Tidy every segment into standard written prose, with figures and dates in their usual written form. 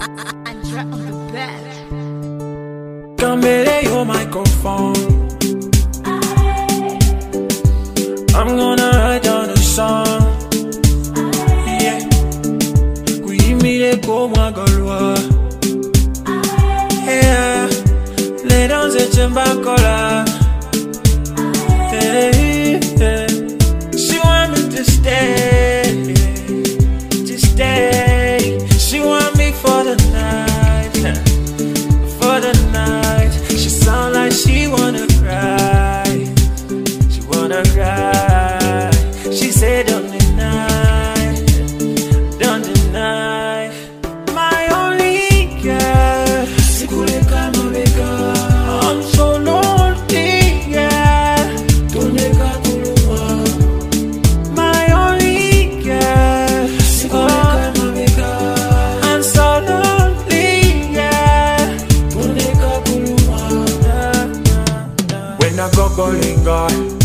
Andra on the bed. Camele your microphone. I'm gonna write down a song. Yeah. Kuimile koma galwa. Yeah. Les dans et chembakola. Hey, yeah. She want me to stay. To stay. She want me for the night. For the night. She sound like she wanna cry. She wanna cry. She said don't deny. Don't deny. My only girl. I'm so lonely, yeah. My only girl. Oh, I'm so lonely, yeah. When I go Golinga,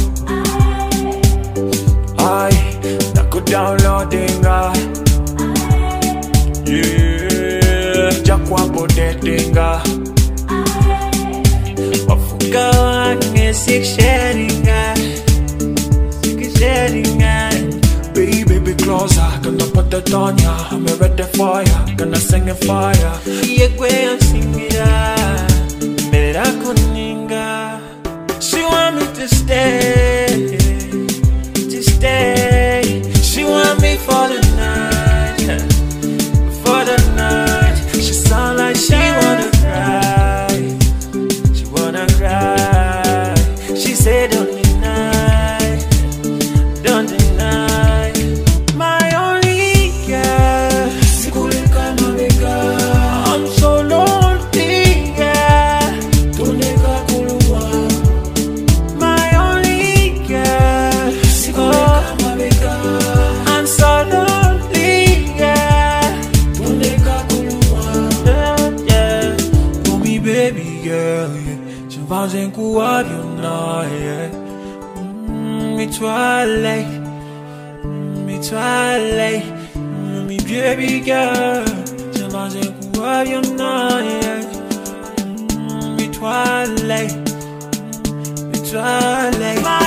I go downloading, yeah. Jakwa bodetinga. Wafuga wange sick sharing, baby, be closer. Gonna put the on ya. I'm ready for ya. Gonna sing it for ya. Yeah, I'm singing it. Mera kuninga. She want me to stay. To stay. She want me for the night. For the night. She sound like she wanna cry. She wanna cry. She said don't deny. Don't deny. My only girl. I'm so lonely, yeah. My only girl. Oh, I'm so lonely, yeah. Yeah. For me, baby girl, yeah. Je pense en quoi bien yeah. Me twilight, me twilight, me baby girl. Je pense en quoi bien yeah. Me twilight, me twilight.